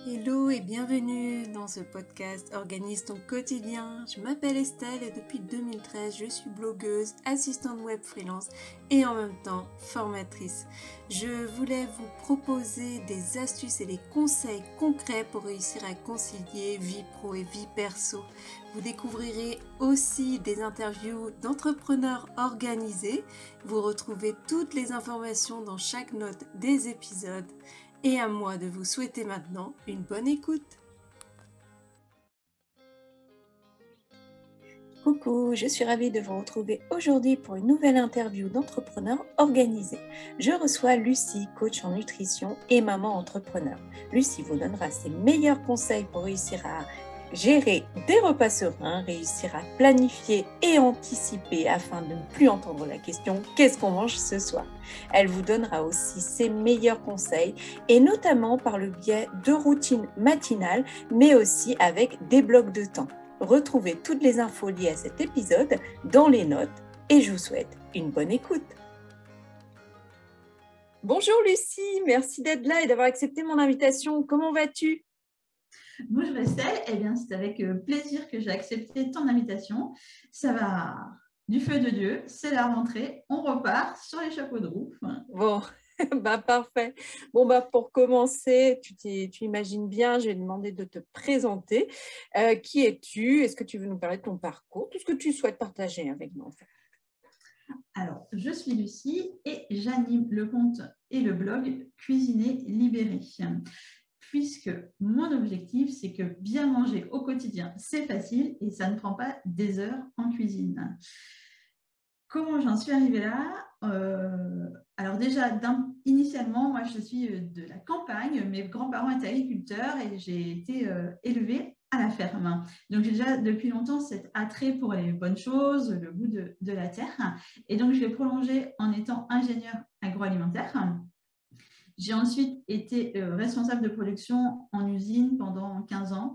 Hello et bienvenue dans ce podcast Organise ton quotidien. Je m'appelle Estelle et depuis 2013, je suis blogueuse, assistante web freelance et en même temps formatrice. Je voulais vous proposer des astuces et des conseils concrets pour réussir à concilier vie pro et vie perso. Vous découvrirez aussi des interviews d'entrepreneurs organisés. Vous retrouvez toutes les informations dans chaque note des épisodes. Et à moi de vous souhaiter maintenant une bonne écoute. Coucou, je suis ravie de vous retrouver aujourd'hui pour une nouvelle interview d'entrepreneurs organisés. Je reçois Lucie, coach en nutrition et maman entrepreneur. Lucie vous donnera ses meilleurs conseils pour réussir à gérer des repas sereins, réussir à planifier et anticiper afin de ne plus entendre la question « Qu'est-ce qu'on mange ce soir ?» Elle vous donnera aussi ses meilleurs conseils et notamment par le biais de routines matinales mais aussi avec des blocs de temps. Retrouvez toutes les infos liées à cet épisode dans les notes et je vous souhaite une bonne écoute. Bonjour Lucie, merci d'être là et d'avoir accepté mon invitation. Comment vas-tu ? Bonjour Estelle, eh bien, c'est avec plaisir que j'ai accepté ton invitation. Ça va du feu de Dieu, c'est la rentrée, on repart sur les chapeaux de roue. Bon, parfait. Bon, pour commencer, tu imagines bien, je vais demander de te présenter. Qui es-tu ? Est-ce que tu veux nous parler de ton parcours ? Tout ce que tu souhaites partager avec nous en fait. Alors, je suis Lucie et j'anime le compte et le blog Cuisiner Libéré. Puisque mon objectif, c'est que bien manger au quotidien, c'est facile et ça ne prend pas des heures en cuisine. Comment j'en suis arrivée là ? Alors déjà, initialement, moi, je suis de la campagne. Mes grands-parents étaient agriculteurs et j'ai été élevée à la ferme. Donc, j'ai déjà depuis longtemps cet attrait pour les bonnes choses, le goût de la terre. Et donc, je l'ai prolongé en étant ingénieure agroalimentaire. J'ai ensuite été responsable de production en usine pendant 15 ans.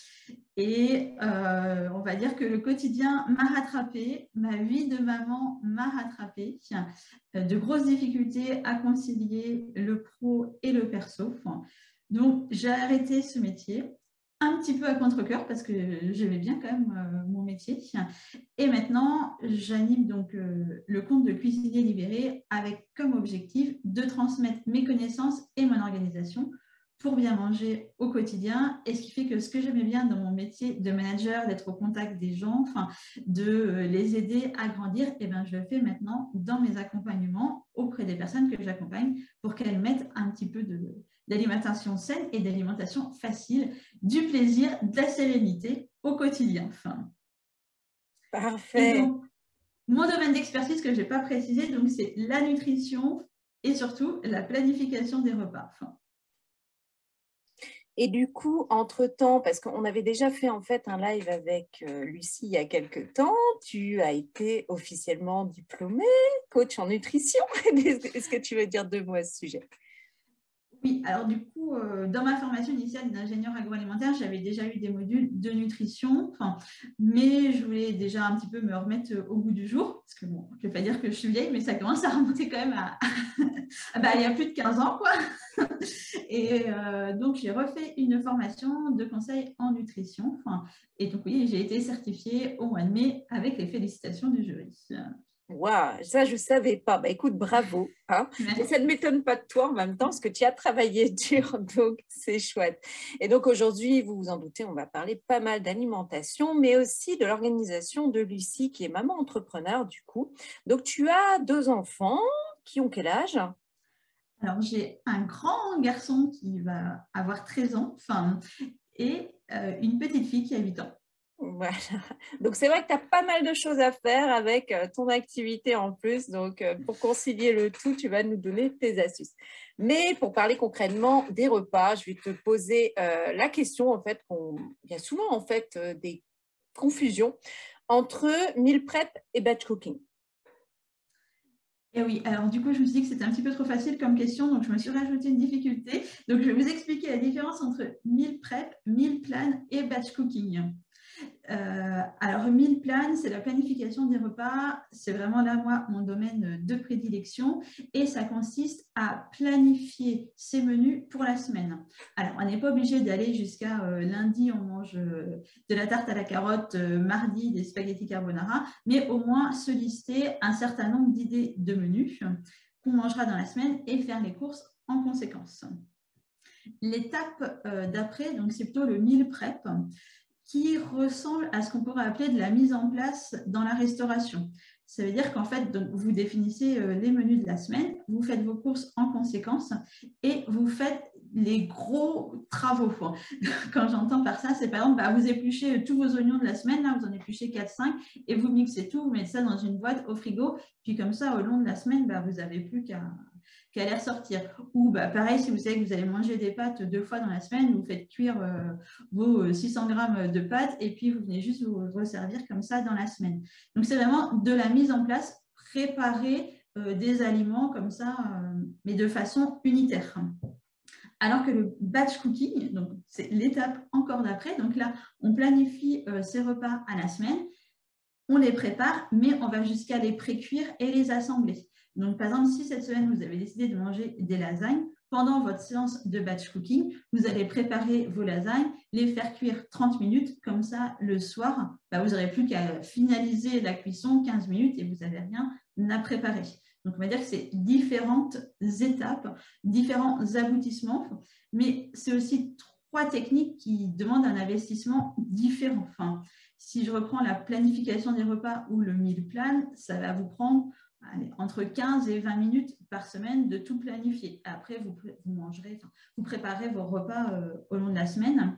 Et on va dire que le quotidien m'a rattrapée, ma vie de maman m'a rattrapée. De grosses difficultés à concilier le pro et le perso. Donc, j'ai arrêté ce métier un petit peu à contre-cœur parce que j'aimais bien quand même mon métier. Et maintenant, j'anime donc le compte de Cuisiner Libéré avec comme objectif de transmettre mes connaissances et mon organisation pour bien manger au quotidien. Et ce qui fait que ce que j'aimais bien dans mon métier de manager, d'être au contact des gens, de les aider à grandir, et ben, je le fais maintenant dans mes accompagnements auprès des personnes que j'accompagne pour qu'elles mettent un petit peu d'alimentation saine et d'alimentation facile, du plaisir, de la sérénité au quotidien. Parfait. Et donc, mon domaine d'expertise que je n'ai pas précisé, donc c'est la nutrition et surtout la planification des repas. Et du coup, entre-temps, parce qu'on avait déjà fait en fait un live avec Lucie il y a quelques temps, tu as été officiellement diplômée, coach en nutrition. Est-ce que tu veux dire 2 mots à ce sujet ? Oui, alors du coup, dans ma formation initiale d'ingénieur agroalimentaire, j'avais déjà eu des modules de nutrition, mais je voulais déjà un petit peu me remettre au goût du jour, parce que bon, je ne vais pas dire que je suis vieille, mais ça commence à remonter quand même à il y a plus de 15 ans, quoi. Et donc, j'ai refait une formation de conseil en nutrition. Et donc, oui, j'ai été certifiée au mois de mai avec les félicitations du jury. Waouh, ça je ne savais pas. Écoute, bravo. Mais ça ne m'étonne pas de toi en même temps, parce que tu as travaillé dur, donc c'est chouette. Et donc aujourd'hui, vous vous en doutez, on va parler pas mal d'alimentation, mais aussi de l'organisation de Lucie, qui est maman entrepreneur du coup. Donc tu as 2 enfants qui ont quel âge ? Alors, j'ai un grand garçon qui va avoir 13 ans et une petite fille qui a 8 ans. Voilà. Donc, c'est vrai que tu as pas mal de choses à faire avec ton activité en plus. Donc, pour concilier le tout, tu vas nous donner tes astuces. Mais pour parler concrètement des repas, je vais te poser la question, en fait, il y a souvent, en fait, des confusions entre meal prep et batch cooking. Et oui, alors du coup, je me suis dit que c'était un petit peu trop facile comme question, donc je me suis rajouté une difficulté. Donc, je vais vous expliquer la différence entre meal prep, meal plan et batch cooking. Alors, meal plan, c'est la planification des repas. C'est vraiment là, moi, mon domaine de prédilection. Et ça consiste à planifier ses menus pour la semaine. Alors, on n'est pas obligé d'aller jusqu'à lundi, on mange de la tarte à la carotte, mardi, des spaghettis carbonara, mais au moins se lister un certain nombre d'idées de menus qu'on mangera dans la semaine et faire les courses en conséquence. L'étape d'après, donc c'est plutôt le meal prep, qui ressemble à ce qu'on pourrait appeler de la mise en place dans la restauration. Ça veut dire qu'en fait, donc, vous définissez les menus de la semaine, vous faites vos courses en conséquence et vous faites les gros travaux. Quand j'entends par ça, c'est par exemple, vous épluchez tous vos oignons de la semaine, là, vous en épluchez 4-5 et vous mixez tout, vous mettez ça dans une boîte au frigo. Puis comme ça, au long de la semaine, vous n'avez plus qu'à les ressortir. Ou pareil, si vous savez que vous allez manger des pâtes 2 fois dans la semaine, vous faites cuire vos 600 grammes de pâtes et puis vous venez juste vous resservir comme ça dans la semaine. Donc, c'est vraiment de la mise en place, préparer des aliments comme ça, mais de façon unitaire. Alors que le batch cooking, donc c'est l'étape encore d'après. Donc là, on planifie ses repas à la semaine, on les prépare, mais on va jusqu'à les pré-cuire et les assembler. Donc, par exemple, si cette semaine, vous avez décidé de manger des lasagnes, pendant votre séance de batch cooking, vous allez préparer vos lasagnes, les faire cuire 30 minutes. Comme ça, le soir, vous n'aurez plus qu'à finaliser la cuisson 15 minutes et vous n'avez rien à préparer. Donc, on va dire que c'est différentes étapes, différents aboutissements, mais c'est aussi 3 techniques qui demandent un investissement différent. Enfin, si je reprends la planification des repas ou le meal plan, ça va vous prendre entre 15 et 20 minutes par semaine de tout planifier. Après, vous préparez vos repas au long de la semaine.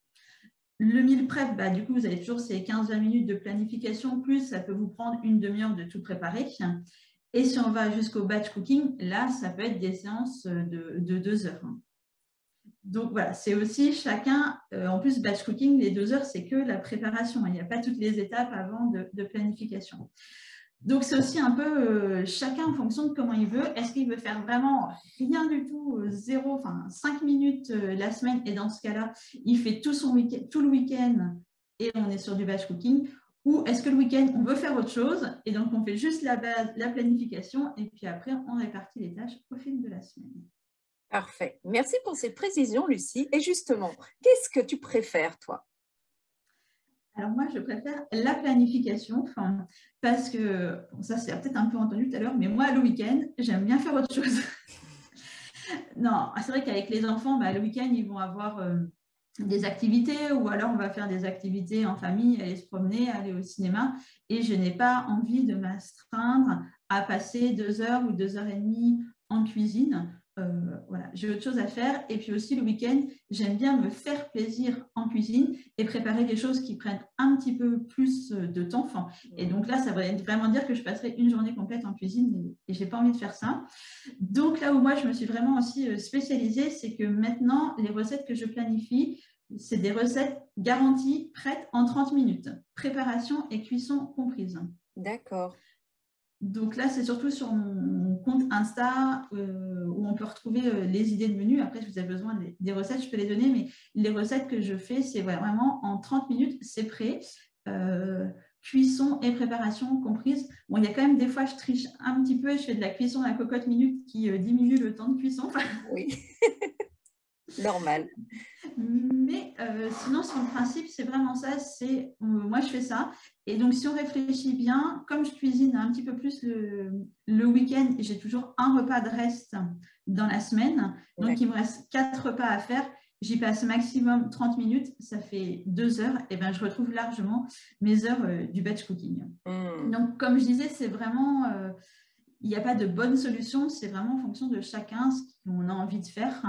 Le meal prep, du coup, vous avez toujours ces 15-20 minutes de planification, plus ça peut vous prendre une demi-heure de tout préparer. Et si on va jusqu'au batch cooking, là, ça peut être des séances de 2 heures. Donc voilà, c'est aussi chacun, en plus batch cooking, les 2 heures, c'est que la préparation. Il n'y a pas toutes les étapes avant de planification. Donc c'est aussi un peu chacun en fonction de comment il veut. Est-ce qu'il veut faire vraiment rien du tout, 5 minutes la semaine, et dans ce cas-là, il fait tout le week-end et on est sur du batch cooking. Ou est-ce que le week-end, on veut faire autre chose et donc on fait juste la base, la planification, et puis après, on répartit les tâches au fil de la semaine. Parfait. Merci pour ces précisions, Lucie. Et justement, qu'est-ce que tu préfères, toi? Alors moi, je préfère la planification, parce que, ça c'est peut-être un peu entendu tout à l'heure, mais moi, le week-end, j'aime bien faire autre chose. Non, c'est vrai qu'avec les enfants, le week-end, ils vont avoir des activités, ou alors on va faire des activités en famille, aller se promener, aller au cinéma, et je n'ai pas envie de m'astreindre à passer 2 heures ou 2 heures et demie en cuisine. Voilà, j'ai autre chose à faire. Et puis aussi le week-end, j'aime bien me faire plaisir en cuisine et préparer des choses qui prennent un petit peu plus de temps. Et donc là, ça va vraiment dire que je passerai une journée complète en cuisine, et j'ai pas envie de faire ça. Donc là où moi, je me suis vraiment aussi spécialisée, c'est que maintenant, les recettes que je planifie, c'est des recettes garanties, prêtes en 30 minutes. Préparation et cuisson comprises. D'accord. Donc là, c'est surtout sur mon compte Insta où on peut retrouver les idées de menu. Après, si vous avez besoin des recettes, je peux les donner, mais les recettes que je fais, c'est vraiment en 30 minutes, c'est prêt. Cuisson et préparation comprises. Bon, il y a quand même des fois, je triche un petit peu, je fais de la cuisson à la cocotte minute qui diminue le temps de cuisson. Oui, normal. Mais sinon, sur le principe, c'est vraiment ça. Moi, je fais ça. Et donc, si on réfléchit bien, comme je cuisine un petit peu plus le week-end, j'ai toujours un repas de reste dans la semaine. Donc, il me reste 4 repas à faire. J'y passe maximum 30 minutes. Ça fait 2 heures. Et je retrouve largement mes heures du batch cooking. Donc, comme je disais, c'est vraiment... il n'y a pas de bonne solution, c'est vraiment en fonction de chacun ce qu'on a envie de faire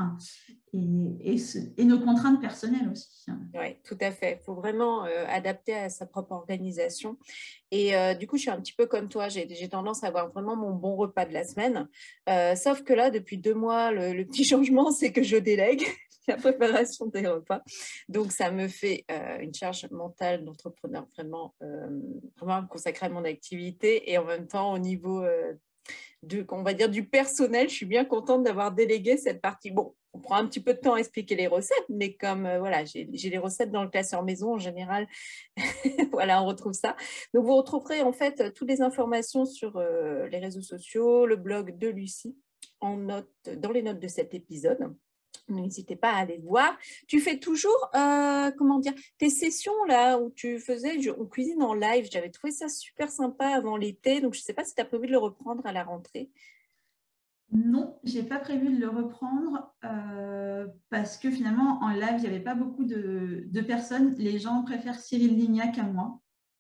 et nos contraintes personnelles aussi. Oui, tout à fait. Il faut vraiment adapter à sa propre organisation. Et du coup, je suis un petit peu comme toi. J'ai tendance à avoir vraiment mon bon repas de la semaine. Sauf que là, depuis 2 mois, le petit changement, c'est que je délègue la préparation des repas. Donc, ça me fait une charge mentale d'entrepreneur vraiment consacrée à mon activité, et en même temps, au niveau on va dire du personnel. Je suis bien contente d'avoir délégué cette partie. Bon, on prend un petit peu de temps à expliquer les recettes, mais comme voilà, j'ai les recettes dans le classeur maison en général, voilà, on retrouve ça. Donc, vous retrouverez en fait toutes les informations sur les réseaux sociaux, le blog de Lucie, dans les notes de cet épisode. N'hésitez pas à aller voir. Tu fais toujours, comment dire, tes sessions là où tu faisais, on cuisine en live. J'avais trouvé ça super sympa avant l'été. Donc, je ne sais pas si tu as prévu de le reprendre à la rentrée. Non, je n'ai pas prévu de le reprendre parce que finalement, en live, il n'y avait pas beaucoup de personnes. Les gens préfèrent Cyril Lignac à moi.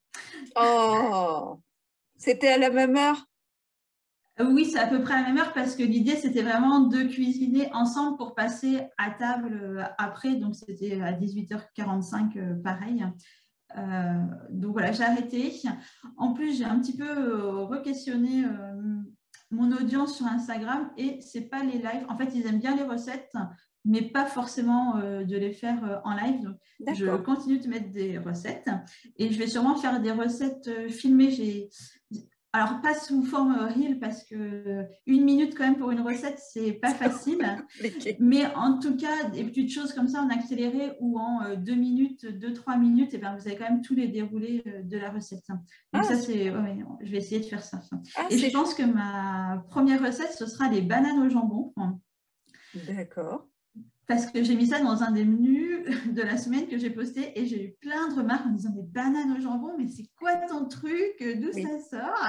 Oh, c'était à la même heure? Oui, c'est à peu près à la même heure parce que l'idée, c'était vraiment de cuisiner ensemble pour passer à table après. Donc, c'était à 18h45, pareil. Donc, voilà, j'ai arrêté. En plus, j'ai un petit peu re-questionné mon audience sur Instagram et c'est pas les lives. En fait, ils aiment bien les recettes, mais pas forcément de les faire en live. Donc, je continue de mettre des recettes et je vais sûrement faire des recettes filmées. Alors, pas sous forme reel parce que 1 minute quand même pour une recette, c'est pas facile. Mais en tout cas, des petites choses comme ça en accéléré ou en 2 minutes, 2, 3 minutes, et ben, vous avez quand même tous les déroulés de la recette. Donc ça, je vais essayer de faire ça. Et je pense que ma première recette, ce sera les bananes au jambon. D'accord. Parce que j'ai mis ça dans un des menus de la semaine que j'ai posté et j'ai eu plein de remarques en disant, mais bananes au jambon, mais c'est quoi ton truc? D'où ça sort?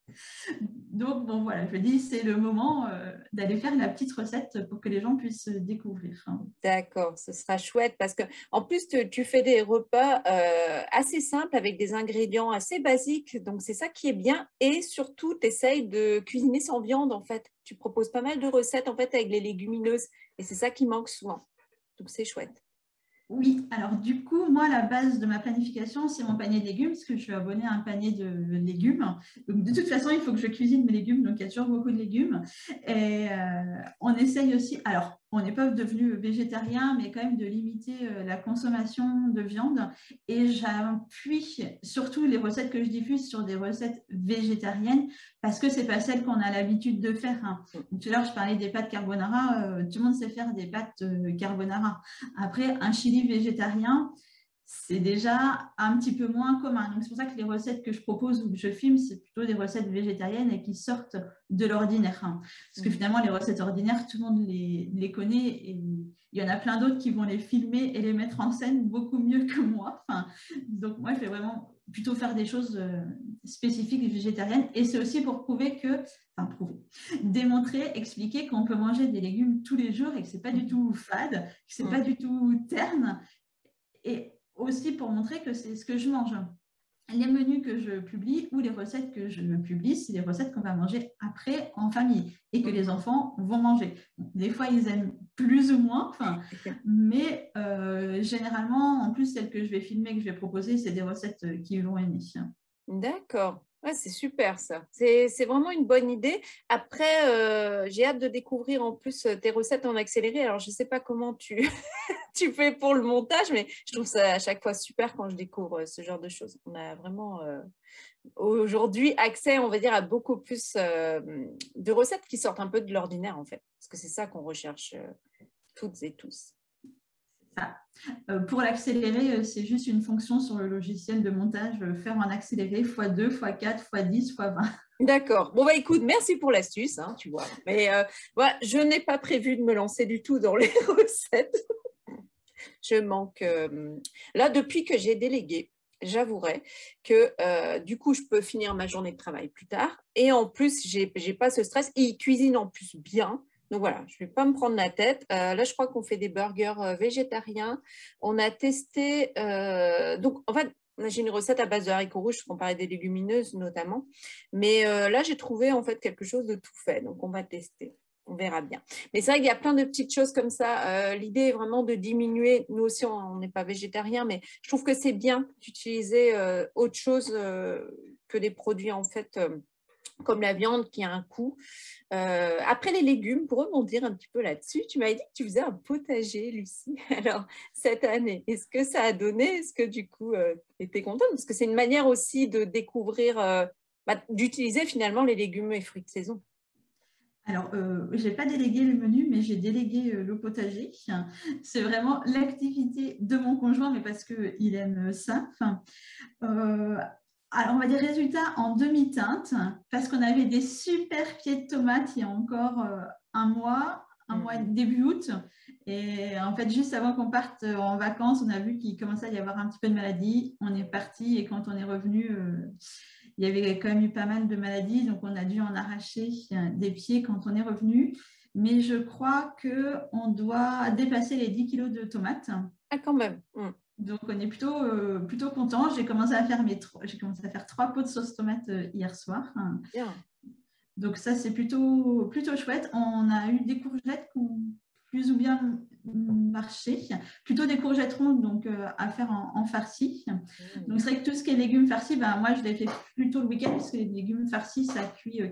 Donc, bon, voilà, je me dis, c'est le moment d'aller faire la petite recette pour que les gens puissent découvrir. D'accord, ce sera chouette parce que en plus, tu fais des repas assez simples avec des ingrédients assez basiques. Donc, c'est ça qui est bien. Et surtout, tu essayes de cuisiner sans viande, en fait. Tu proposes pas mal de recettes, en fait, avec les légumineuses. Et c'est ça qui manque souvent. Donc, c'est chouette. Oui, alors du coup, moi, la base de ma planification, c'est mon panier de légumes, parce que je suis abonnée à un panier de légumes. Donc, de toute façon, il faut que je cuisine mes légumes, donc il y a toujours beaucoup de légumes. Et on essaye aussi, alors, on n'est pas devenu végétarien, mais quand même de limiter la consommation de viande. Et j'appuie surtout les recettes que je diffuse sur des recettes végétariennes, parce que c'est pas celles qu'on a l'habitude de faire. Donc, tout à l'heure, je parlais des pâtes carbonara. Tout le monde sait faire des pâtes carbonara. Après, un chili végétarien, c'est déjà un petit peu moins commun. Donc, c'est pour ça que les recettes que je propose ou que je filme, c'est plutôt des recettes végétariennes et qui sortent de l'ordinaire. Parce que finalement, les recettes ordinaires, tout le monde les connaît et il y en a plein d'autres qui vont les filmer et les mettre en scène beaucoup mieux que moi. Donc, moi, je vais vraiment plutôt faire des choses spécifiques végétariennes. Et c'est aussi pour démontrer, expliquer qu'on peut manger des légumes tous les jours et que c'est pas du tout fade, que c'est pas du tout terne. Et aussi pour montrer que c'est ce que je mange. Les menus que je publie ou les recettes que je publie, c'est des recettes qu'on va manger après en famille et que les enfants vont manger. Des fois, ils aiment plus ou moins, mais généralement, en plus, celles que je vais filmer, que je vais proposer, c'est des recettes qu'ils vont aimer. D'accord. Ouais, c'est super ça. C'est vraiment une bonne idée. Après, j'ai hâte de découvrir en plus tes recettes en accéléré. Alors, je ne sais pas comment tu, tu fais pour le montage, mais je trouve ça à chaque fois super quand je découvre ce genre de choses. On a vraiment aujourd'hui accès, on va dire, à beaucoup plus de recettes qui sortent un peu de l'ordinaire en fait. Parce que c'est ça qu'on recherche toutes et tous. Ça. Pour l'accélérer, c'est juste une fonction sur le logiciel de montage, faire en accéléré x2, x4, x10, x20. D'accord. Bon, bah écoute, merci pour l'astuce, hein, tu vois. Mais voilà, je n'ai pas prévu de me lancer du tout dans les recettes. Je manque. Là, depuis que j'ai délégué, j'avouerai que du coup, je peux finir ma journée de travail plus tard. Et en plus, j'ai pas ce stress. Et il cuisine en plus bien. Donc voilà, je ne vais pas me prendre la tête. Là, je crois qu'on fait des burgers végétariens. On a testé. Donc, en fait, j'ai une recette à base de haricots rouges, on parlait des légumineuses notamment. Mais là, j'ai trouvé en fait quelque chose de tout fait. Donc, on va tester. On verra bien. Mais c'est vrai qu'il y a plein de petites choses comme ça. L'idée est vraiment de diminuer. Nous aussi, on n'est pas végétarien, mais je trouve que c'est bien d'utiliser autre chose que des produits en fait comme la viande qui a un coût. Après les légumes, pour rebondir un petit peu là-dessus, tu m'avais dit que tu faisais un potager, Lucie. Alors, cette année, est-ce que ça a donné? Est-ce que du coup, tu étais contente? Parce que c'est une manière aussi de découvrir d'utiliser finalement les légumes et fruits de saison. Alors, je n'ai pas délégué le menu, mais j'ai délégué le potager. C'est vraiment l'activité de mon conjoint, mais parce qu'il aime ça. Alors, on va dire résultat en demi-teinte, parce qu'on avait des super pieds de tomates il y a encore un mois, début août. Et en fait, juste avant qu'on parte en vacances, on a vu qu'il commençait à y avoir un petit peu de maladie. On est parti et quand on est revenu, il y avait quand même eu pas mal de maladies. Donc, on a dû en arracher des pieds quand on est revenu. Mais je crois qu'on doit dépasser les 10 kilos de tomates. Ah, quand même. Donc, on est plutôt content. J'ai commencé à faire 3 pots de sauce tomate hier soir. Bien. Donc, ça, c'est plutôt chouette. On a eu des courgettes qui ont plus ou bien marché. Plutôt des courgettes rondes, donc à faire en farci. Donc, c'est vrai que tout ce qui est légumes farcis, moi, je l'ai fait plutôt le week-end parce que les légumes farcis, ça cuit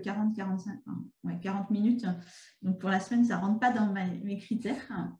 40 minutes. Donc, pour la semaine, ça ne rentre pas dans mes critères.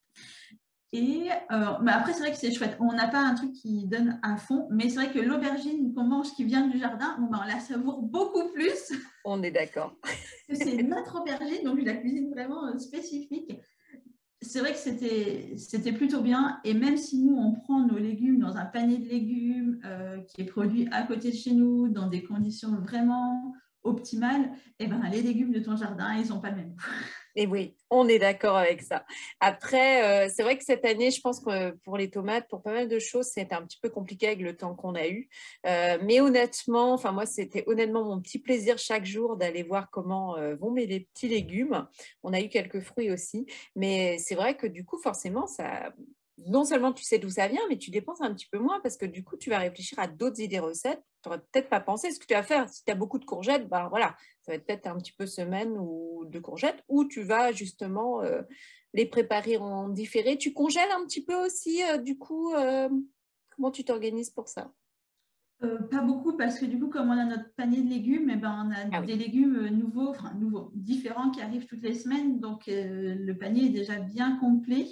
Et mais après, c'est vrai que c'est chouette. On n'a pas un truc qui donne à fond, mais c'est vrai que l'aubergine qu'on mange qui vient du jardin, on la savoure beaucoup plus. On est d'accord. C'est notre aubergine, donc la cuisine vraiment spécifique. C'est vrai que c'était plutôt bien. Et même si nous, on prend nos légumes dans un panier de légumes qui est produit à côté de chez nous, dans des conditions vraiment optimales, les légumes de ton jardin, ils n'ont pas le même goût. Et oui, on est d'accord avec ça. Après, c'est vrai que cette année, je pense que pour les tomates, pour pas mal de choses, c'était un petit peu compliqué avec le temps qu'on a eu. Mais honnêtement, moi, c'était honnêtement mon petit plaisir chaque jour d'aller voir comment vont mes petits légumes. On a eu quelques fruits aussi. Mais c'est vrai que du coup, forcément, ça... Non seulement tu sais d'où ça vient, mais tu dépenses un petit peu moins parce que du coup, tu vas réfléchir à d'autres idées recettes. Tu n'aurais peut-être pas pensé ce que tu vas faire. Si tu as beaucoup de courgettes, voilà, ça va être peut-être un petit peu semaine ou de courgettes, ou tu vas justement les préparer en différé. Tu congèles un petit peu aussi, du coup, comment tu t'organises pour ça? Pas beaucoup parce que du coup, comme on a notre panier de légumes, on a Ah oui. des légumes nouveaux, différents qui arrivent toutes les semaines. Donc, le panier est déjà bien complet.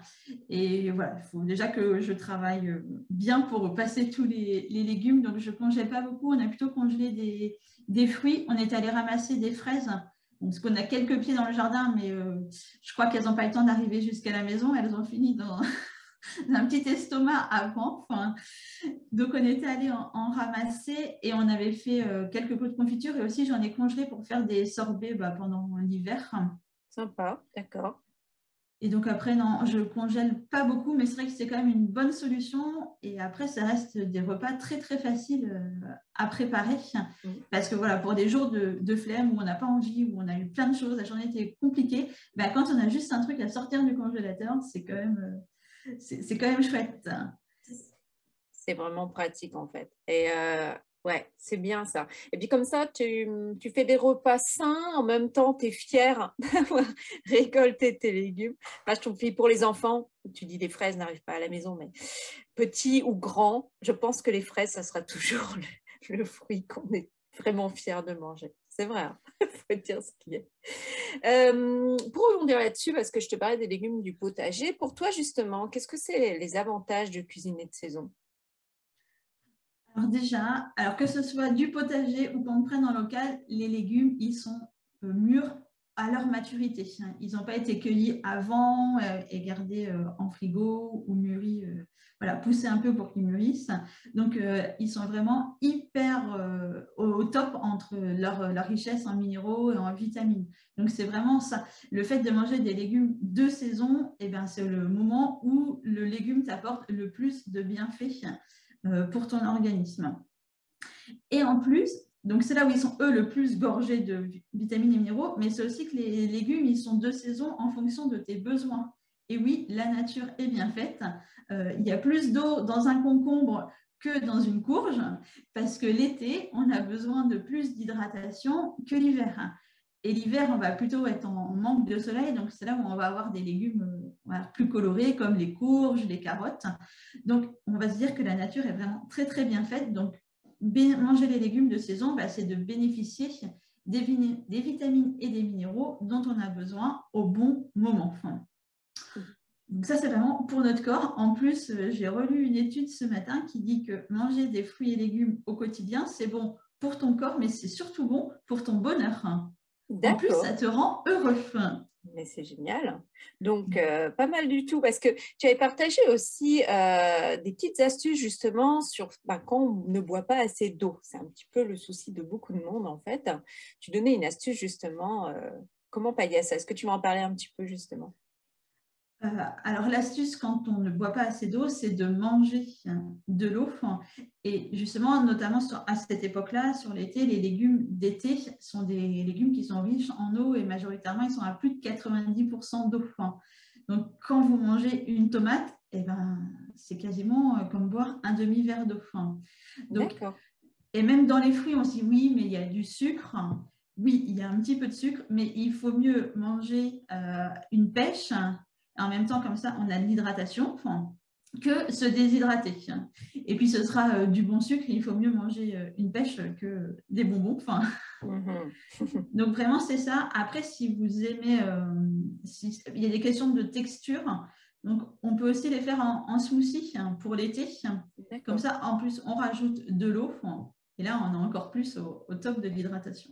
Et voilà, il faut déjà que je travaille bien pour passer tous les légumes. Donc, je ne congèle pas beaucoup. On a plutôt congelé des fruits. On est allé ramasser des fraises. Parce qu'on a quelques pieds dans le jardin, mais je crois qu'elles n'ont pas eu le temps d'arriver jusqu'à la maison. Elles ont fini dans un petit estomac avant. Donc, on était allé en ramasser et on avait fait quelques pots de confiture. Et aussi, j'en ai congelé pour faire des sorbets pendant l'hiver. Sympa, d'accord. Et donc, après, non, je congèle pas beaucoup, mais c'est vrai que c'est quand même une bonne solution. Et après, ça reste des repas très, très faciles à préparer. Parce que voilà, pour des jours de flemme où on n'a pas envie, où on a eu plein de choses, la journée était compliquée, quand on a juste un truc à sortir du congélateur, c'est quand même chouette. C'est vraiment pratique en fait. Et ouais, c'est bien ça. Et puis comme ça, tu fais des repas sains, en même temps, tu es fière d'avoir récolté tes légumes. Là, je trouve que pour les enfants, tu dis les fraises n'arrivent pas à la maison, mais petits ou grands, je pense que les fraises, ça sera toujours le fruit qu'on est vraiment fier de manger. C'est vrai, il faut dire ce qu'il y a. Pour rebondir là-dessus, parce que je te parlais des légumes du potager, pour toi justement, qu'est-ce que c'est les avantages de cuisiner de saison? Alors déjà, que ce soit du potager ou qu'on prenne en local, les légumes, ils sont mûrs à leur maturité. Ils n'ont pas été cueillis avant et gardés en frigo ou mûris, poussés un peu pour qu'ils mûrissent. Donc, ils sont vraiment hyper au top entre leur richesse en minéraux et en vitamines. Donc, c'est vraiment ça. Le fait de manger des légumes de saison, c'est le moment où le légume t'apporte le plus de bienfaits pour ton organisme. Et en plus, donc c'est là où ils sont, eux, le plus gorgés de vitamines et minéraux, mais c'est aussi que les légumes, ils sont de saison en fonction de tes besoins. Et oui, la nature est bien faite. Il y a plus d'eau dans un concombre que dans une courge, parce que l'été, on a besoin de plus d'hydratation que l'hiver. Et l'hiver, on va plutôt être en manque de soleil, donc c'est là où on va avoir des légumes plus colorés, comme les courges, les carottes. Donc, on va se dire que la nature est vraiment très, très bien faite. Donc, manger les légumes de saison, c'est de bénéficier des vitamines et des minéraux dont on a besoin au bon moment. Donc ça, c'est vraiment pour notre corps. En plus, j'ai relu une étude ce matin qui dit que manger des fruits et légumes au quotidien, c'est bon pour ton corps, mais c'est surtout bon pour ton bonheur. En plus, D'accord. ça te rend heureux. Mais c'est génial. Donc, pas mal du tout. Parce que tu avais partagé aussi des petites astuces justement sur quand on ne boit pas assez d'eau. C'est un petit peu le souci de beaucoup de monde en fait. Tu donnais une astuce justement. Comment pallier à ça? Est-ce que tu vas en parler un petit peu justement? Alors, l'astuce quand on ne boit pas assez d'eau, c'est de manger de l'eau. Et justement, notamment à cette époque-là, sur l'été, les légumes d'été sont des légumes qui sont riches en eau et majoritairement, ils sont à plus de 90% d'eau. Donc, quand vous mangez une tomate, eh ben, c'est quasiment comme boire un demi-verre d'eau. Donc, D'accord. et même dans les fruits, on se dit oui, mais il y a du sucre. Oui, il y a un petit peu de sucre, mais il faut mieux manger une pêche. En même temps, comme ça, on a de l'hydratation que se déshydrater. Et puis, ce sera du bon sucre. Il faut mieux manger une pêche que des bonbons. Mhm. Donc, vraiment, c'est ça. Après, si vous aimez, il y a des questions de texture. Donc, on peut aussi les faire en smoothie pour l'été. Comme D'accord. ça, en plus, on rajoute de l'eau. Et là, on est encore plus au top de l'hydratation.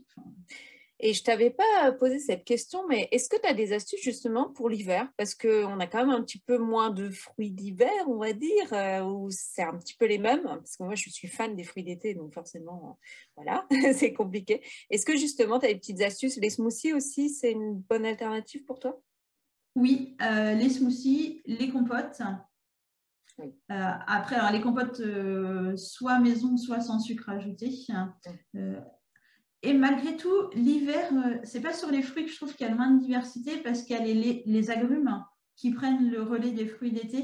Et je t'avais pas posé cette question, mais est-ce que tu as des astuces justement pour l'hiver? Parce qu'on a quand même un petit peu moins de fruits d'hiver, on va dire, ou c'est un petit peu les mêmes, parce que moi je suis fan des fruits d'été, donc forcément, voilà, c'est compliqué. Est-ce que justement tu as des petites astuces? Les smoothies aussi, c'est une bonne alternative pour toi? Oui, les smoothies, les compotes. Oui. Après, alors les compotes, soit maison, soit sans sucre ajouté. Euh, Et malgré tout, l'hiver, c'est pas sur les fruits que je trouve qu'il y a le moins de diversité parce qu'il y a les agrumes qui prennent le relais des fruits d'été.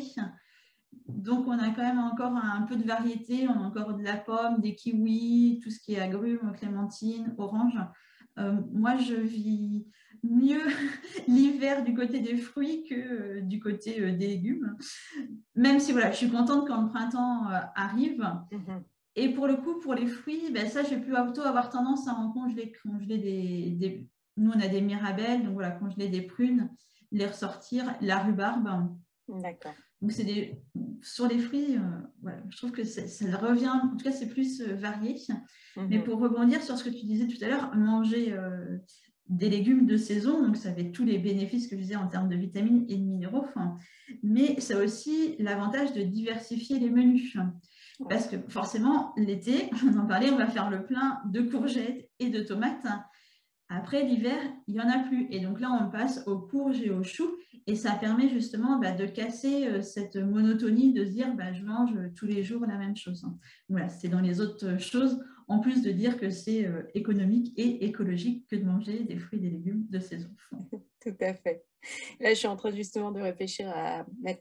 Donc, on a quand même encore un peu de variété. On a encore de la pomme, des kiwis, tout ce qui est agrumes, clémentine, orange. Moi, je vis mieux l'hiver du côté des fruits que du côté des légumes. Même si voilà, je suis contente quand le printemps arrive. Mhm. Et pour le coup, pour les fruits, ben ça, je vais plutôt avoir tendance à en congeler Nous, on a des mirabelles, donc voilà, congeler des prunes, les ressortir, la rhubarbe. D'accord. Donc, sur les fruits, voilà, je trouve que ça revient, en tout cas, c'est plus varié. Mais Mhm. pour rebondir sur ce que tu disais tout à l'heure, manger des légumes de saison, donc ça avait tous les bénéfices que je disais en termes de vitamines et de minéraux, mais ça a aussi l'avantage de diversifier les menus. Ouais. Parce que forcément, l'été, on en parlait, on va faire le plein de courgettes et de tomates. Après, l'hiver, il n'y en a plus. Et donc là, on passe aux courges et aux choux. Et ça permet justement de casser cette monotonie de se dire je mange tous les jours la même chose. Voilà, c'est dans les autres choses, en plus de dire que c'est économique et écologique que de manger des fruits et des légumes de saison. Tout à fait. Là, je suis en train justement de réfléchir à mettre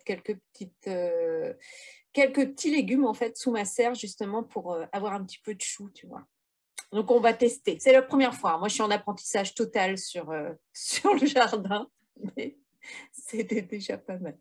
quelques petits légumes en fait sous ma serre justement pour avoir un petit peu de chou, tu vois. Donc, on va tester. C'est la première fois. Moi, je suis en apprentissage total sur, sur le jardin, mais c'était déjà pas mal.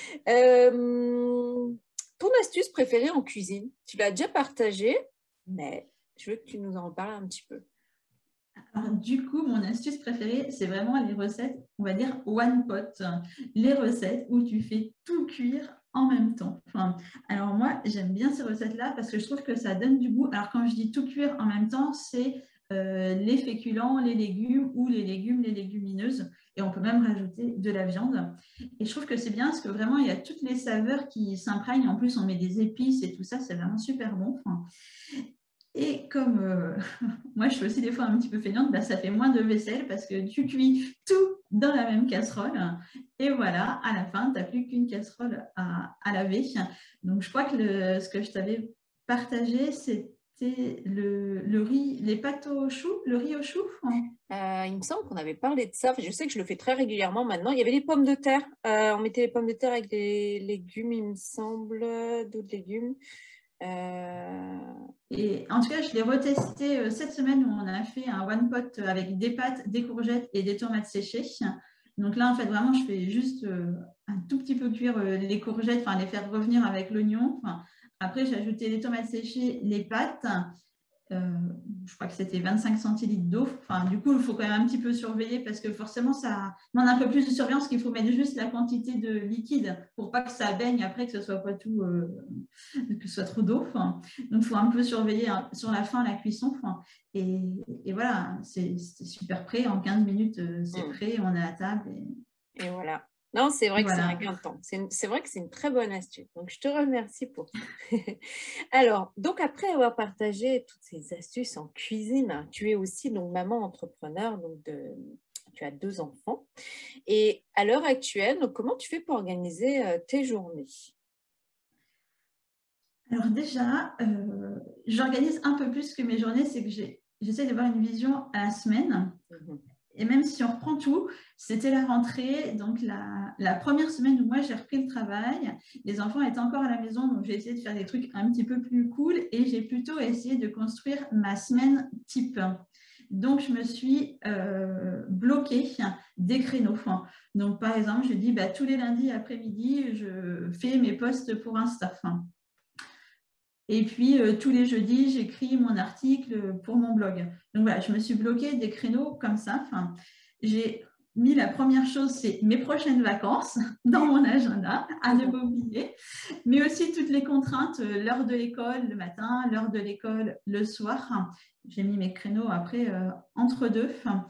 Ton astuce préférée en cuisine, tu l'as déjà partagée, mais je veux que tu nous en parles un petit peu. Alors, du coup, mon astuce préférée, c'est vraiment les recettes, on va dire one pot. Les recettes où tu fais tout cuire en même temps. Alors moi, j'aime bien ces recettes-là parce que je trouve que ça donne du goût. Alors quand je dis tout cuire en même temps, c'est les féculents, les légumes ou les légumes, les légumineuses. Et on peut même rajouter de la viande. Et je trouve que c'est bien parce que vraiment, il y a toutes les saveurs qui s'imprègnent. En plus, on met des épices et tout ça, c'est vraiment super bon. Et comme moi, je suis aussi des fois un petit peu feignante, ça fait moins de vaisselle parce que tu cuis tout dans la même casserole. Et voilà, à la fin, tu n'as plus qu'une casserole à laver. Donc, je crois que ce que je t'avais partagé, c'était le riz, les pâtes au chou, le riz au chou. Il me semble qu'on avait parlé de ça. Je sais que je le fais très régulièrement maintenant. Il y avait les pommes de terre. On mettait les pommes de terre avec les légumes, il me semble, d'autres légumes. Et en tout cas, je l'ai retesté cette semaine où on a fait un one pot avec des pâtes, des courgettes et des tomates séchées. Donc là, en fait, vraiment, je fais juste un tout petit peu cuire les courgettes, les faire revenir avec l'oignon. Après, j'ai ajouté les tomates séchées, les pâtes. Je crois que c'était 25 centilitres d'eau. Enfin, du coup, il faut quand même un petit peu surveiller parce que forcément, ça demande un peu plus de surveillance qu'il faut mettre juste la quantité de liquide pour pas que ça baigne après, que ce soit pas tout, que ce soit trop d'eau. Enfin, donc, il faut un peu surveiller sur la fin la cuisson. Enfin, et voilà, c'est super prêt. En 15 minutes, c'est prêt, on est à table. Et voilà. Non, c'est vrai que c'est un Voilà. gain de temps. C'est vrai que c'est une très bonne astuce. Donc, je te remercie pour ça. Alors, donc après avoir partagé toutes ces astuces en cuisine, tu es aussi donc maman entrepreneur, donc tu as 2 enfants. Et à l'heure actuelle, donc, comment tu fais pour organiser tes journées? Alors déjà, j'organise un peu plus que mes journées, c'est que j'essaie d'avoir une vision à la semaine. Mhm. Et même si on reprend tout, c'était la rentrée, donc la première semaine où moi j'ai repris le travail, les enfants étaient encore à la maison, donc j'ai essayé de faire des trucs un petit peu plus cool et j'ai plutôt essayé de construire ma semaine type. Donc je me suis bloquée des créneaux. Donc par exemple, je dis bah, tous les lundis après-midi, je fais mes posts pour Insta. Et puis, tous les jeudis, j'écris mon article pour mon blog. Donc voilà, je me suis bloquée des créneaux comme ça. Enfin, j'ai mis la première chose, c'est mes prochaines vacances dans mon agenda, à ne pas oublier, mais aussi toutes les contraintes, l'heure de l'école le matin, l'heure de l'école le soir. J'ai mis mes créneaux après entre deux.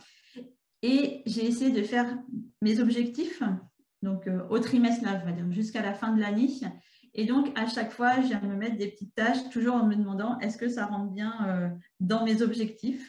Et j'ai essayé de faire mes objectifs, donc au trimestre, là, je vais dire, jusqu'à la fin de l'année. Et donc, à chaque fois, je viens me mettre des petites tâches, toujours en me demandant est-ce que ça rentre bien dans mes objectifs.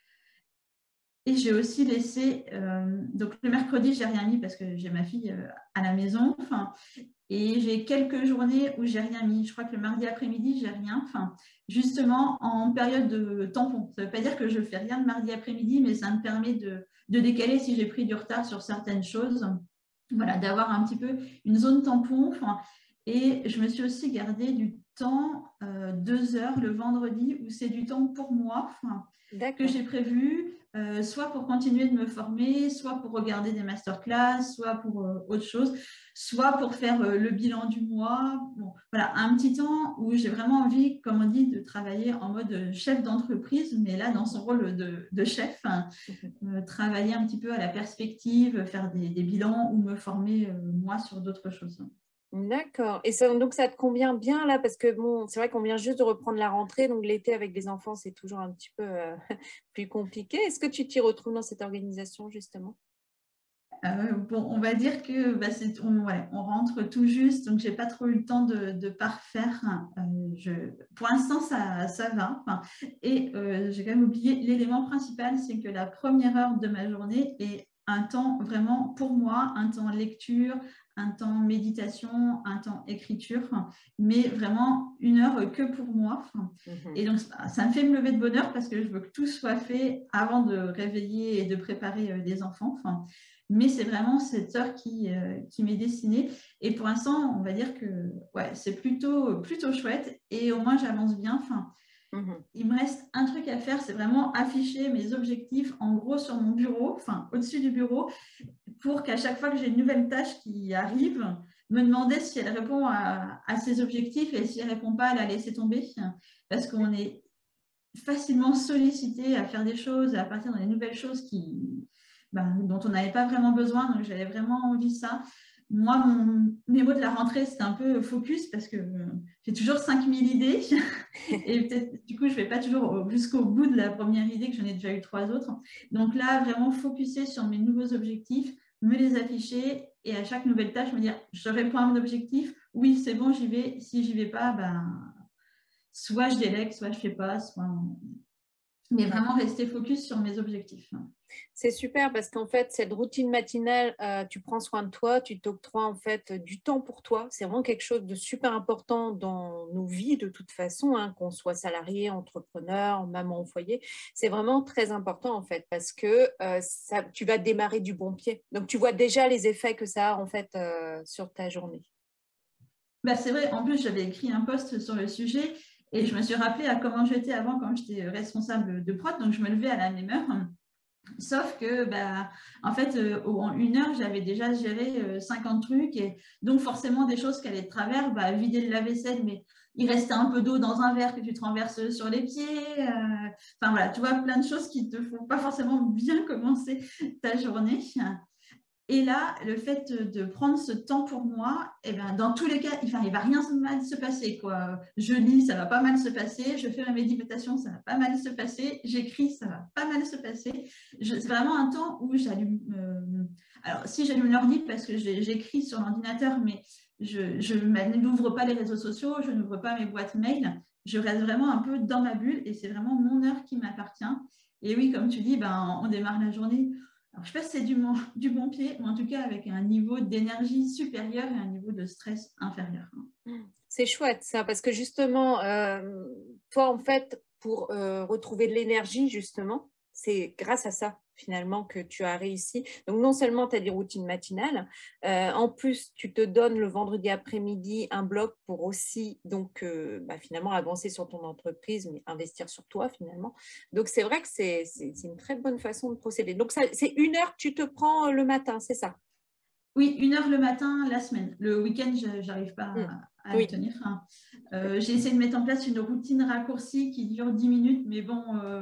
Et j'ai aussi laissé, donc le mercredi, je n'ai rien mis parce que j'ai ma fille à la maison. Et j'ai quelques journées où j'ai rien mis. Je crois que le mardi après-midi, j'ai rien. Justement, en période de tampon. Ça ne veut pas dire que je ne fais rien le mardi après-midi, mais ça me permet de décaler si j'ai pris du retard sur certaines choses. Voilà, d'avoir un petit peu une zone tampon. Et je me suis aussi gardé du temps, 2 heures le vendredi, où c'est du temps pour moi, que j'ai prévu, soit pour continuer de me former, soit pour regarder des masterclass, soit pour autre chose, soit pour faire le bilan du mois. Bon, voilà, un petit temps où j'ai vraiment envie, comme on dit, de travailler en mode chef d'entreprise, mais là, dans son rôle de chef, travailler un petit peu à la perspective, faire des bilans ou me former, moi, sur d'autres choses. D'accord. Et ça, donc, ça te convient bien là, parce que bon, c'est vrai qu'on vient juste de reprendre la rentrée, donc l'été avec les enfants, c'est toujours un petit peu plus compliqué. Est-ce que tu t'y retrouves dans cette organisation, justement? Bon, on va dire que bah, on rentre tout juste, donc j'ai pas trop eu le temps de parfaire. Pour l'instant, ça va. Et j'ai quand même oublié l'élément principal, c'est que la première heure de ma journée est un temps vraiment pour moi, un temps lecture, un temps méditation, un temps écriture, mais vraiment une heure que pour moi. Et donc, ça me fait me lever de bonne heure parce que je veux que tout soit fait avant de réveiller et de préparer les enfants. Mais c'est vraiment cette heure qui m'est destinée. Et pour l'instant, on va dire que ouais, c'est plutôt chouette. Et au moins, j'avance bien. Il me reste un truc à faire, c'est vraiment afficher mes objectifs en gros sur mon bureau, au-dessus du bureau, pour qu'à chaque fois que j'ai une nouvelle tâche qui arrive, me demander si elle répond à ces objectifs et si elle ne répond pas, la laisser tomber. Parce qu'on est facilement sollicité à faire des choses, à partir dans des nouvelles choses dont on n'avait pas vraiment besoin. Donc, j'avais vraiment envie de ça. Moi, mes mots de la rentrée, c'était un peu focus parce que j'ai toujours 5000 idées. Et peut-être, du coup, je ne vais pas toujours jusqu'au bout de la première idée, que j'en ai déjà eu 3 autres. Donc là, vraiment focuser sur mes nouveaux objectifs, me les afficher et à chaque nouvelle tâche, me dire, je réponds à mon objectif. Oui, c'est bon, j'y vais. Si j'y vais pas, soit je délègue, soit je fais pas, mais vraiment rester focus sur mes objectifs. C'est super parce qu'en fait, cette routine matinale, tu prends soin de toi, tu t'octroies en fait du temps pour toi. C'est vraiment quelque chose de super important dans nos vies de toute façon, hein, qu'on soit salarié, entrepreneur, maman au foyer. C'est vraiment très important en fait parce que tu vas démarrer du bon pied. Donc, tu vois déjà les effets que ça a en fait sur ta journée. C'est vrai, en plus, j'avais écrit un post sur le sujet et je me suis rappelé à comment j'étais avant quand j'étais responsable de prod. Donc, je me levais à la même heure. Sauf que, bah, en fait, en 1 heure, j'avais déjà géré 50 trucs. Et donc, forcément, des choses qui allaient de travers, bah, vider le lave-vaisselle, mais il restait un peu d'eau dans un verre que tu te renverses sur les pieds. Enfin, voilà, tu vois, plein de choses qui ne te font pas forcément bien commencer ta journée. Et là, le fait de prendre ce temps pour moi, eh ben, dans tous les cas, enfin, il ne va rien mal se passer, quoi. Je lis, ça va pas mal se passer. Je fais ma méditation, ça va pas mal se passer. J'écris, ça va pas mal se passer. C'est vraiment un temps où j'allume. Alors, si j'allume l'ordi parce que j'écris sur l'ordinateur, mais je n'ouvre pas les réseaux sociaux, je n'ouvre pas mes boîtes mail. Je reste vraiment un peu dans ma bulle et c'est vraiment mon heure qui m'appartient. Et oui, comme tu dis, ben, on démarre la journée. Alors, je ne sais pas si c'est du bon pied, mais en tout cas avec un niveau d'énergie supérieur et un niveau de stress inférieur. C'est chouette ça, parce que justement, toi, en fait, pour retrouver de l'énergie, justement, c'est grâce à ça, finalement, que tu as réussi. Donc, non seulement tu as des routines matinales, en plus, tu te donnes le vendredi après-midi un bloc pour aussi, donc, finalement, avancer sur ton entreprise, mais investir sur toi, finalement. Donc, c'est vrai que c'est une très bonne façon de procéder. Donc, c'est 1 heure que tu te prends le matin, c'est ça? Oui, 1 heure le matin, la semaine. Le week-end, je n'arrive pas à le Oui. tenir. J'ai essayé de mettre en place une routine raccourcie qui dure 10 minutes, mais bon,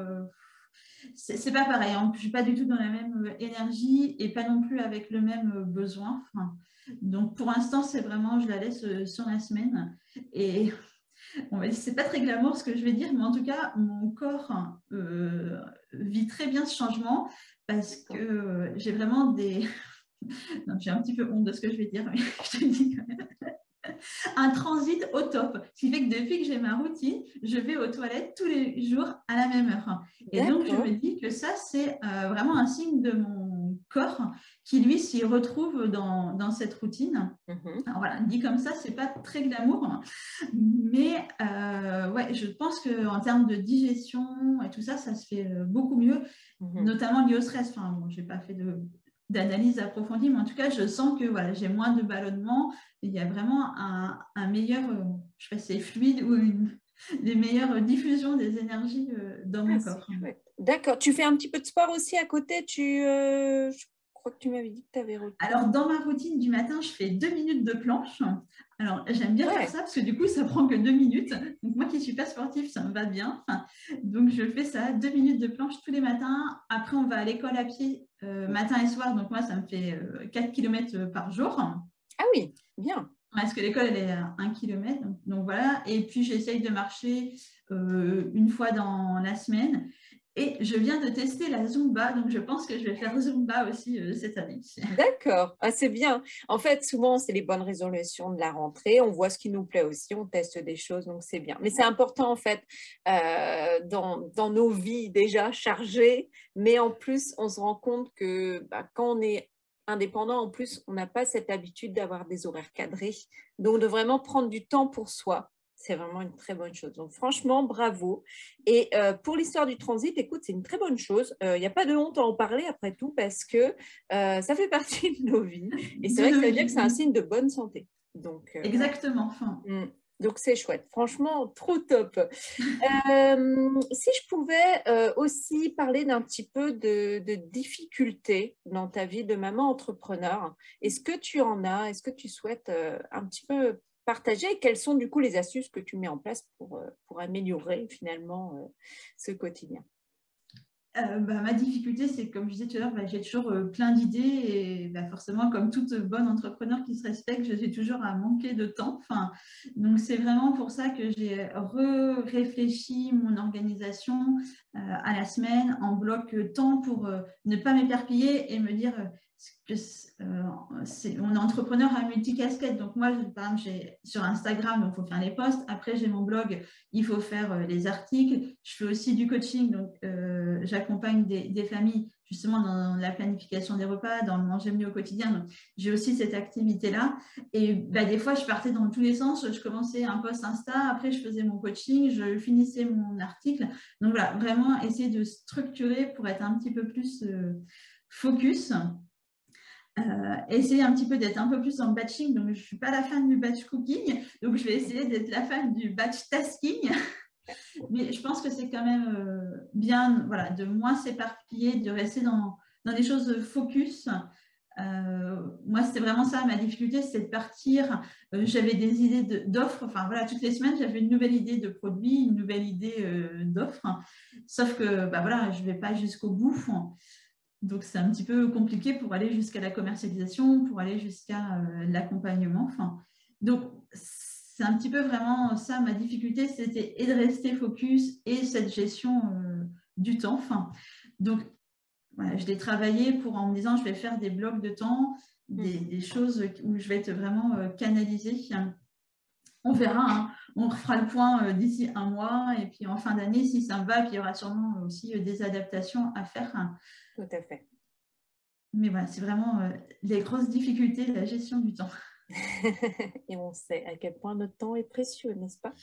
c'est pas pareil. Je ne suis pas du tout dans la même énergie et pas non plus avec le même besoin. Donc, pour l'instant, c'est vraiment, je la laisse sur la semaine. Et on va dire, c'est pas très glamour ce que je vais dire, mais en tout cas, mon corps vit très bien ce changement parce que j'ai vraiment des. Non, j'ai un petit peu honte de ce que je vais dire, mais je te le dis quand même. Un transit au top. Ce qui fait que depuis que j'ai ma routine, je vais aux toilettes tous les jours à la même heure. Et donc, je me dis que ça, c'est vraiment un signe de mon corps qui, lui, s'y retrouve dans cette routine. Alors voilà, dit comme ça, c'est pas très glamour, mais ouais, je pense qu'en termes de digestion et tout ça, ça se fait beaucoup mieux, notamment lié au stress. Enfin, bon, j'ai pas fait d'analyse approfondie, mais en tout cas, je sens que voilà, j'ai moins de ballonnement. Il y a vraiment un meilleur, je sais pas si c'est fluide ou des meilleures diffusions des énergies dans mon corps. D'accord. Tu fais un petit peu de sport aussi à côté. Je crois que tu m'avais dit que tu avais repris. Alors, dans ma routine du matin, je fais 2 minutes de planche. Alors, j'aime bien faire ça parce que du coup, ça prend que 2 minutes. Donc, moi qui ne suis pas sportive, ça me va bien. Donc, je fais ça, 2 minutes de planche tous les matins. Après, on va à l'école à pied matin et soir. Donc, moi, ça me fait 4 km par jour. Ah oui, bien. Parce que l'école, elle est à 1 km. Donc, voilà. Et puis, j'essaye de marcher 1 fois dans la semaine. Et je viens de tester la Zumba, donc je pense que je vais faire Zumba aussi cette année. D'accord, c'est bien. En fait, souvent, c'est les bonnes résolutions de la rentrée. On voit ce qui nous plaît aussi, on teste des choses, donc c'est bien. Mais c'est important, en fait, dans nos vies déjà chargées, mais en plus, on se rend compte que quand on est indépendant, en plus, on n'a pas cette habitude d'avoir des horaires cadrés. Donc, de vraiment prendre du temps pour soi. C'est vraiment une très bonne chose. Donc, franchement, bravo. Et pour l'histoire du transit, écoute, c'est une très bonne chose. Il n'y a pas de honte à en parler après tout parce que ça fait partie de nos vies. Et c'est vrai que ça veut dire que c'est un signe de bonne santé. Donc, exactement. donc, c'est chouette. Franchement, trop top. Si je pouvais aussi parler d'un petit peu de difficultés dans ta vie de maman entrepreneur, est-ce que tu en as? Est-ce que tu souhaites un petit peu partager? Quelles sont du coup les astuces que tu mets en place pour améliorer finalement ce quotidien? Ma difficulté, c'est comme je disais tout à l'heure, j'ai toujours plein d'idées et forcément, comme toute bonne entrepreneur qui se respecte, je suis toujours à manquer de temps. Donc, c'est vraiment pour ça que j'ai réfléchi mon organisation à la semaine en bloc temps pour ne pas m'éparpiller et me dire que on est entrepreneur à multicasquette. Donc, moi, par exemple, j'ai sur Instagram, donc il faut faire les posts. Après, j'ai mon blog, il faut faire les articles. Je fais aussi du coaching, donc j'accompagne des familles justement dans la planification des repas, dans le manger mieux au quotidien. Donc, j'ai aussi cette activité-là. Et des fois, je partais dans tous les sens. Je commençais un post Insta, après, je faisais mon coaching, je finissais mon article. Donc, voilà, vraiment essayer de structurer pour être un petit peu plus focus. Essayer un petit peu d'être un peu plus en batching. Donc, je ne suis pas la fan du batch cooking. Donc, je vais essayer d'être la fan du batch tasking. Mais je pense que c'est quand même bien voilà, de moins s'éparpiller, de rester dans des choses focus. Moi, c'était vraiment ça, ma difficulté, c'était de partir. J'avais des idées d'offres. Enfin, voilà, toutes les semaines, j'avais une nouvelle idée de produit, une nouvelle idée d'offre. Sauf que, bah, voilà, je ne vais pas jusqu'au bout. Donc, c'est un petit peu compliqué pour aller jusqu'à la commercialisation, pour aller jusqu'à l'accompagnement. Enfin, donc, c'est un petit peu vraiment ça, ma difficulté, c'était et de rester focus et cette gestion du temps. Enfin, donc, voilà, je l'ai travaillé en me disant, je vais faire des blocs de temps, des choses où je vais être vraiment canalisée. On verra, hein. On refera le point d'ici un mois et puis en fin d'année, si ça me va, puis il y aura sûrement aussi des adaptations à faire. Tout à fait. Mais voilà, c'est vraiment les grosses difficultés de la gestion du temps. Et on sait à quel point notre temps est précieux, n'est-ce pas?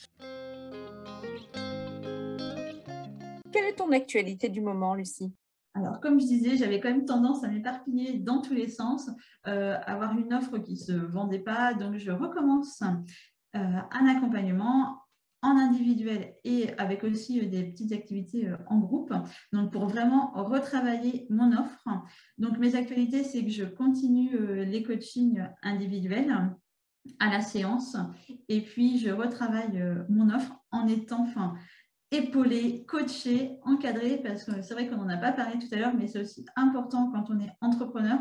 Quelle est ton actualité du moment, Lucie? Alors, comme je disais, j'avais quand même tendance à m'éparpiller dans tous les sens, avoir une offre qui ne se vendait pas. Donc, je recommence un accompagnement en individuel et avec aussi des petites activités en groupe. Donc, pour vraiment retravailler mon offre. Donc, mes actualités, c'est que je continue les coachings individuels à la séance et puis je retravaille mon offre en étant épaulée, coachée, encadrée, parce que c'est vrai qu'on n'en a pas parlé tout à l'heure, mais c'est aussi important quand on est entrepreneur,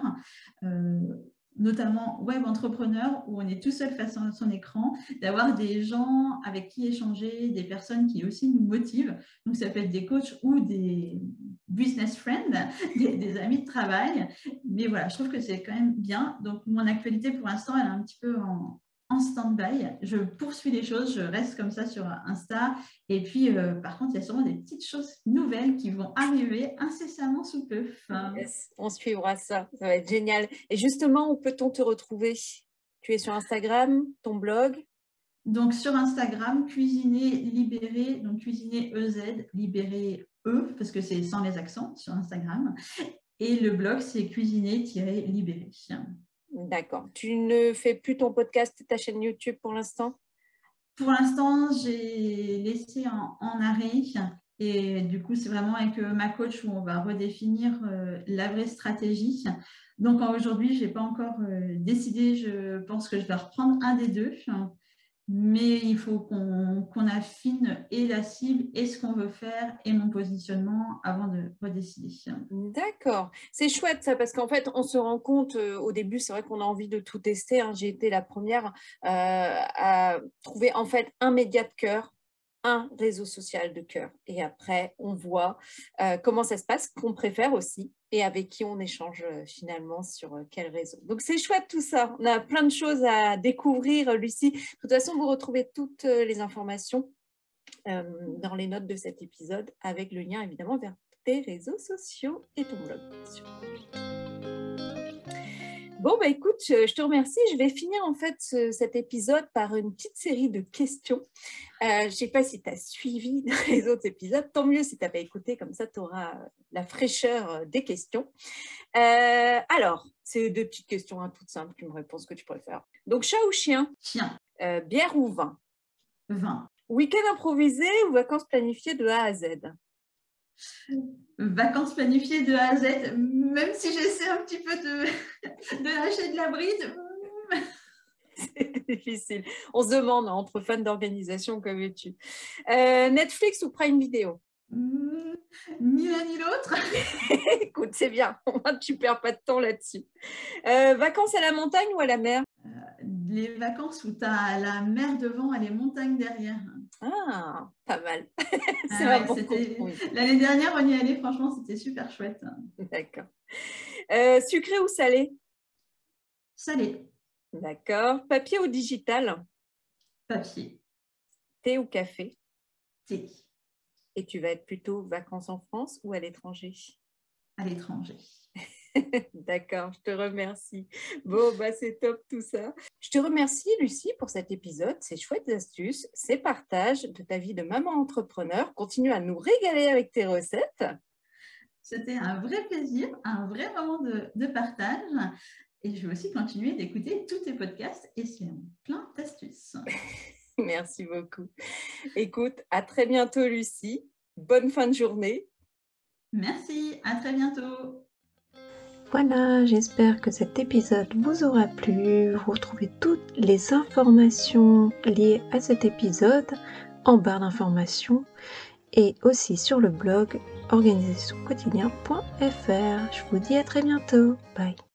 notamment web entrepreneur, où on est tout seul face à son écran, d'avoir des gens avec qui échanger, des personnes qui aussi nous motivent. Donc, ça peut être des coachs ou des business friends, des amis de travail. Mais voilà, je trouve que c'est quand même bien. Donc, mon actualité, pour l'instant, elle est un petit peu en stand-by. Je poursuis les choses, je reste comme ça sur Insta. Et puis, par contre, il y a sûrement des petites choses nouvelles qui vont arriver incessamment sous peu. Yes, on suivra ça, ça va être génial. Et justement, où peut-on te retrouver? Tu es sur Instagram, ton blog? Donc, sur Instagram, cuisiner libéré, donc cuisiner EZ, libéré E, parce que c'est sans les accents sur Instagram. Et le blog, c'est cuisiner-libéré. D'accord. Tu ne fais plus ton podcast, ta chaîne YouTube pour l'instant? Pour l'instant, j'ai laissé en arrêt. Et du coup, c'est vraiment avec ma coach où on va redéfinir la vraie stratégie. Donc, aujourd'hui, je n'ai pas encore décidé. Je pense que je vais reprendre un des deux. Mais il faut qu'on affine et la cible et ce qu'on veut faire et mon positionnement avant de redécider. D'accord. C'est chouette ça parce qu'en fait, on se rend compte au début, c'est vrai qu'on a envie de tout tester, hein. J'ai été la première à trouver en fait un média de cœur, un réseau social de cœur. Et après, on voit comment ça se passe, qu'on préfère aussi et avec qui on échange finalement sur quel réseau. Donc, c'est chouette tout ça. On a plein de choses à découvrir, Lucie. De toute façon, vous retrouvez toutes les informations dans les notes de cet épisode avec le lien évidemment vers tes réseaux sociaux et ton blog, bien sûr. Bon, bah écoute, je te remercie. Je vais finir en fait cet épisode par une petite série de questions. Je ne sais pas si tu as suivi les autres épisodes. Tant mieux si tu n'as pas écouté, comme ça tu auras la fraîcheur des questions. Alors, c'est deux petites questions toutes simples. Tu me réponds ce que tu préfères. Donc, chat ou chien? Chien. Bière ou vin? Vin. Week-end improvisé ou vacances planifiées de A à Z? Vacances planifiées de A à Z, même si j'essaie un petit peu de lâcher de la bride. C'est difficile. On se demande entre fans d'organisation, que veux-tu? Netflix ou Prime Video? Ni l'un ni l'autre. Écoute, c'est bien. Tu perds pas de temps là-dessus. Vacances à la montagne ou à la mer? Les vacances où tu as la mer devant et les montagnes derrière. Ah, pas mal. C'est Ah un ouais, bon compromis. l'année dernière, on y allait, franchement, c'était super chouette. D'accord. Sucré ou salé? Salé. D'accord. Papier ou digital? Papier. Thé ou café? Thé. Et tu vas être plutôt vacances en France ou à l'étranger? À l'étranger. D'accord, je te remercie. Bon, bah, c'est top tout ça. Je te remercie, Lucie, pour cet épisode, ces chouettes astuces, ces partages de ta vie de maman entrepreneur. Continue à nous régaler avec tes recettes. C'était un vrai plaisir, un vrai moment de partage. Et je vais aussi continuer d'écouter tous tes podcasts et c'est plein d'astuces. Merci beaucoup. Écoute, à très bientôt, Lucie. Bonne fin de journée. Merci, à très bientôt. Voilà, j'espère que cet épisode vous aura plu. Vous retrouvez toutes les informations liées à cet épisode en barre d'informations et aussi sur le blog organisationquotidien.fr. Je vous dis à très bientôt. Bye.